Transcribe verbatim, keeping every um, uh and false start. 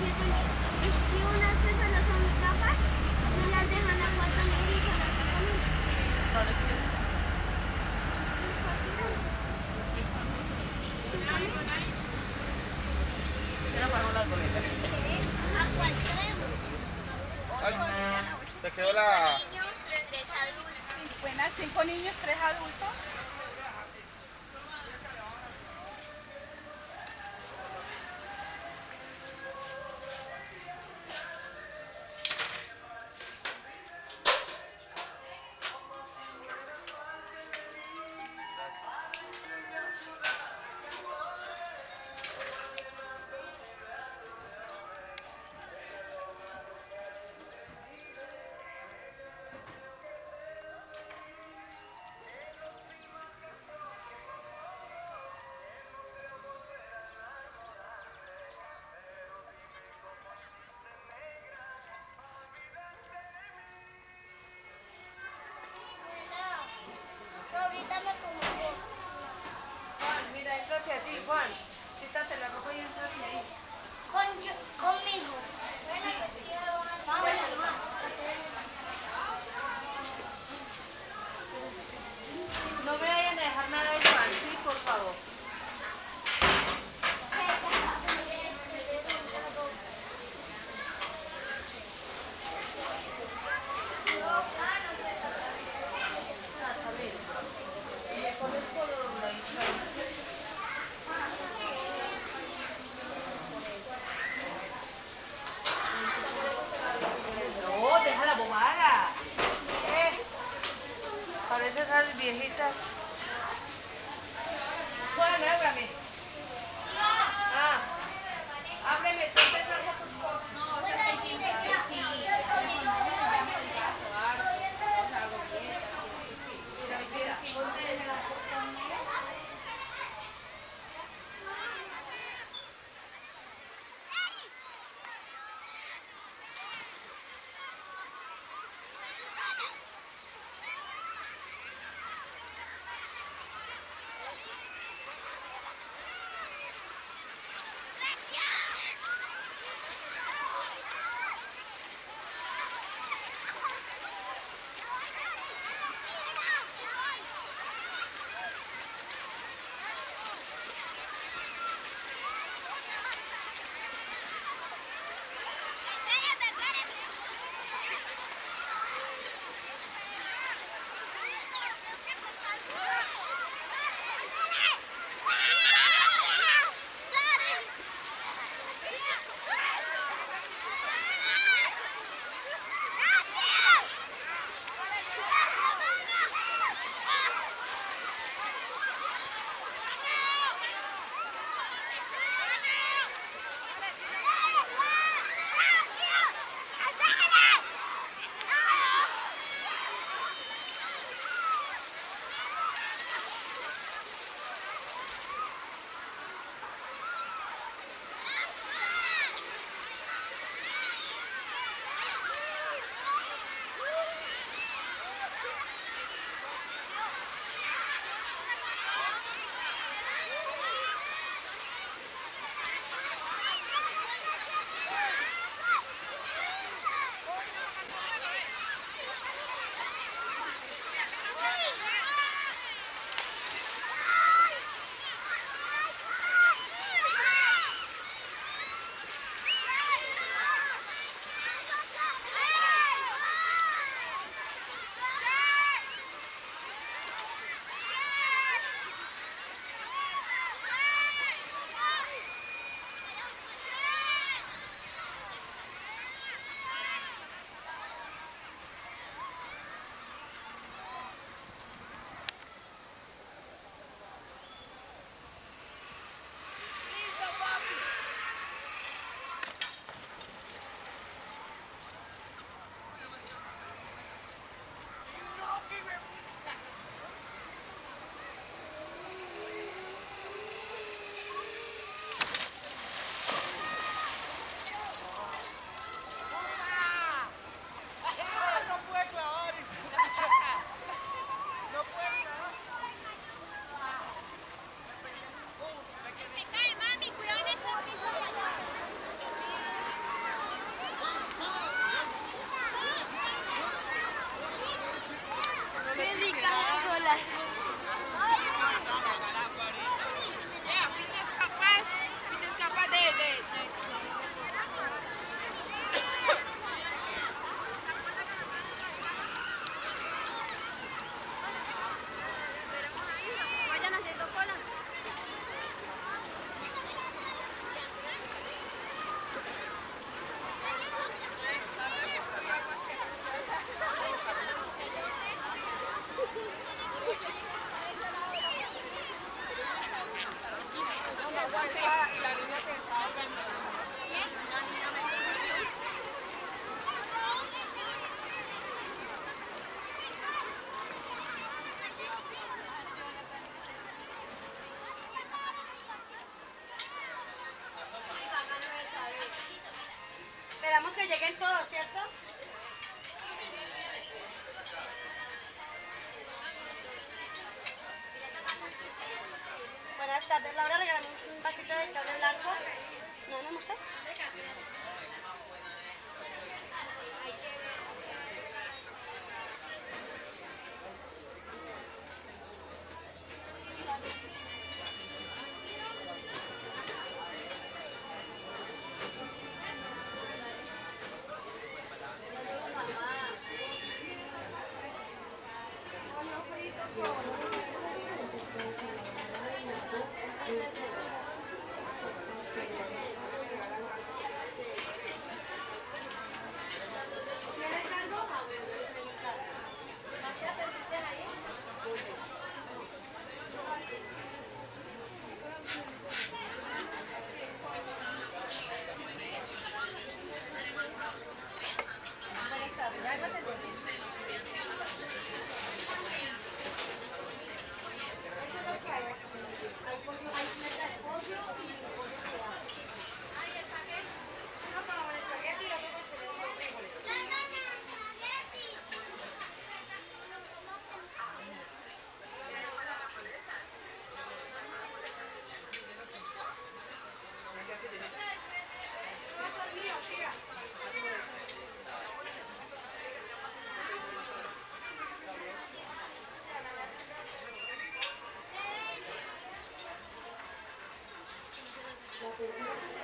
Y unas que solo son gafas, me las dejan a cuatro mil y solo cinco mil. ¿Cuáles quieres? ¿Los cuachitos? ¿Cinco mil? Yo no pago las boletas. ¿A cuál queremos? Ay, se quedó la... Niños, tres adultos. Buenas, cinco niños, tres adultos. Ahorita me como. Juan, mira, entrate a ti, Juan. Quítate la ropa y entrate ahí. Con yo, conmigo. Bueno, pues sí. Vamos, mamá. No me vayan a dejar nada de Juan, sí, por favor. No, deja la bobada. Eh, parece esas viejitas. Juan, ábrame. Ah, ábreme, ¿dónde salgo tus cosas? No, o sea, hay que entrar, sí. Mira, mira, ponte en la Gracias. Ya, fuiste capaz, fuiste capaz de, de, de- Vayan haciendo cola. Y la niña que estaba hablando. Esperamos que lleguen todos, ¿cierto? Buenas tardes, Laura, regálame un vasito de chable blanco. No, no, no sé. ¿Quieres caldo? Ah, bueno, yo le traigo caldo. Buenas tardes, ya lo atendemos. Eso es lo que hay aquí. Hay pollo, hay fileta de pollo y pollo sudado. Uno con espagueti y otro con cereal con frijoles. Todo es mío, tía. La